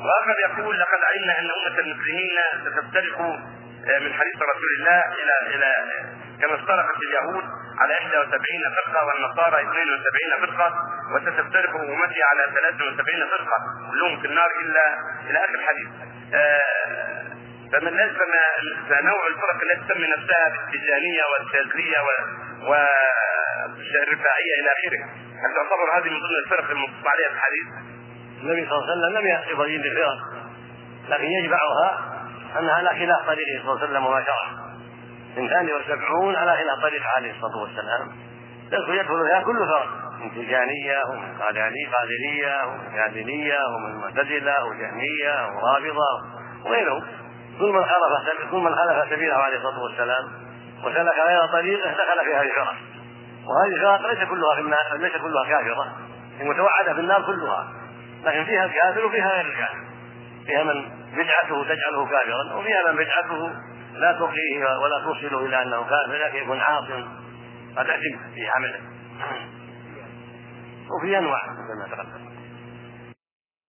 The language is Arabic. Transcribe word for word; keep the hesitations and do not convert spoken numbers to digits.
واخر يقول لقد علمنا ان امه المسلمين ستفترق من حديث رسول الله الى الى كما افترقت اليهود على إحدى وسبعين فرقه والنصارى اثنين وسبعين فرقه، وستفترق امتي على ثلاث وسبعين فرقه كلهم في النار الا الى اخر الحديث. فمن لازم نوع الفرق التي تسمي نفسها بالتجانيه والشاذليه والرفاعيه الى اخره، هل تعتبر هذه من ضمن الفرق المنصوص عليها في الحديث؟ النبي صلى الله عليه وسلم لم يبين بالفرق، لكن يجمعها انها على خلاف طريقه صلى الله عليه وسلم وما شرع. اثنان وسبعون على خلاف طريقه عليه الصلاه والسلام، يدخل فيها كل فرق من تجانيه ومن قادريه ومن شاذليه ومن معتزله وجهميه ورافضه وغيرهم. كل من خالف كل من خالف سبيله عليه الصلاه والسلام وسلك غير طريقه دخل في هذه الفرق، وهذه الفرق ليس كلها في النار، ليس كلها كافره، المتوعده في النار كلها، لكن فيها الكافر وفيها غير الكافر، فيها من بدعته تجعله كافرا وفيها من بدعته لا تقيه ولا توصله الى انه كافر، لكن يكون عاصم قد اثم في عمله، وفي انواع مثل ما تقدم.